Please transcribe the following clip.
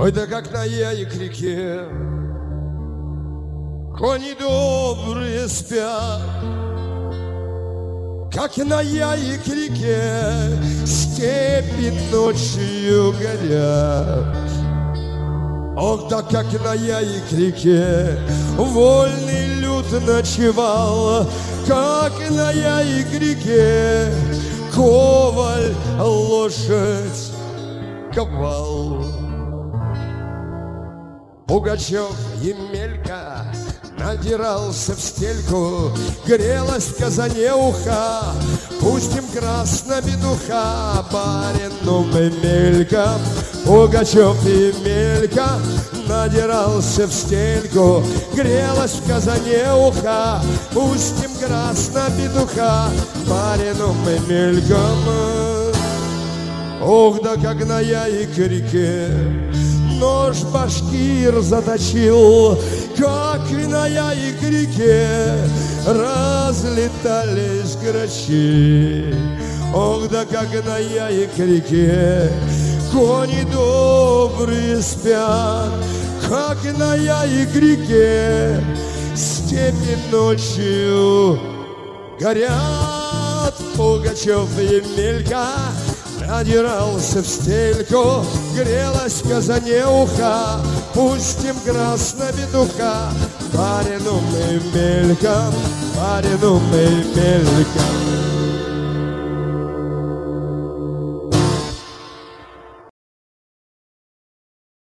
Ой, да как на яе к реке кони добрые спят, как на яе к реке степи ночью горят. Ох, да как на яе к реке вольный люд ночевал, как на яе к реке коваль лошадь ковал. Пугачев Емелька надирался в стельку, грелась в казане уха, пустим красно петуха барину Емелька. Пугачев Емелька надирался в стельку, грелась в казане уха, пустим красно петуха барину Емелька. Ох, да как на яе к реке нож башкир заточил, как на яе к реке разлетались грачи. Ох, да как на яе к реке кони добрые спят, как на яе к реке степи ночью горят. Пугачев Емелька надирался в стельку, грелась в казане уха, пустим красно петуха барину Емелька, барину Емелька.